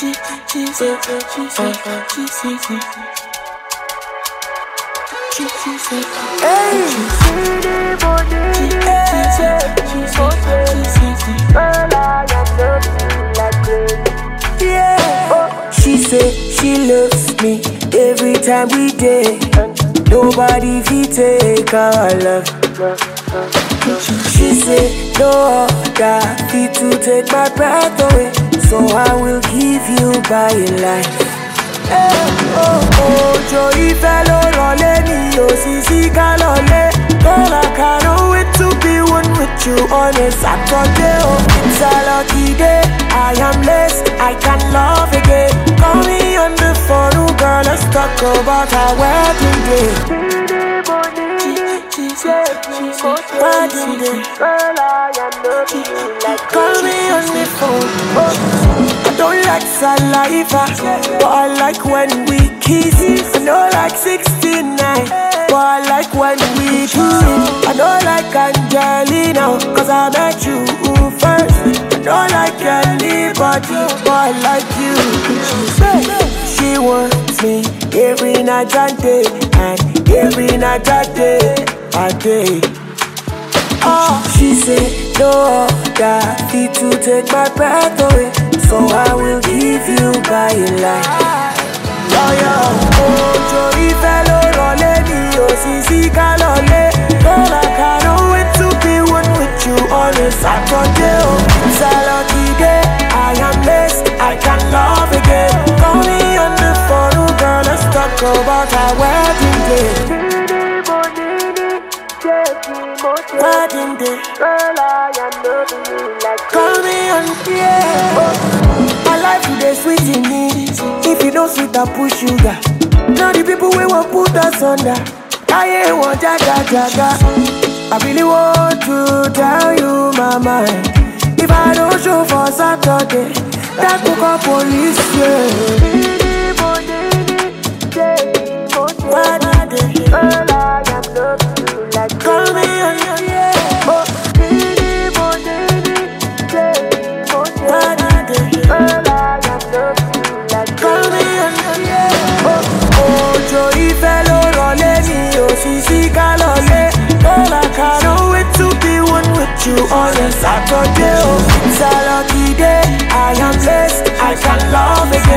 She say she loves me every time we date. Nobody fi take our love. She say no other fit to take my breath away, so I will give you my life. Ojo ìfẹ́ ló rọlé mi ò sì sí ká lọlé. Girl, I can't wait to be one with you on a Saturday. Oh, it's a lucky day. I am blessed, I can love again. Call me on the phone, oh girl, let's talk about our wedding day. Wedding day. Girl, I am loving you like call me on the phone. I don't like saliva, but I like when we kiss. I don't like 69, but I like when we do it. I don't like Angelina, cause I met you first. I don't like anybody, but I like you. She wants me every night and day, and every night and day, a day. Oh, she said no other fit to take my breath away, so I will give you my life. Ojo ìfẹ́ ló rọlé mi ò sì sí ká lọlé. Girl, I can't wait to be one with you on a Saturday. Oh, it's a lucky day. I am blessed, I can love again. Call me on the phone, oh girl, let's talk about our wedding day. Wedding day. Girl, I am loving you like call me on, my life today sweet in me. If you don't sweet, I push sugar. Now the people we won't put us under. I ain't want jaga jaga. I really want to tell you my mind. If I don't show for Saturday, that could call police, yeah. Wedding day. Girl, I am loving you like call me on, wedding day. Girl, I am loving you like call me on, Ojo ìfẹ́ ló rọlé mi ò sì sí ká lọlé. Girl, I can't wait to be one with you on a Saturday. Oh, it's a lucky day. I am blessed, I can love again.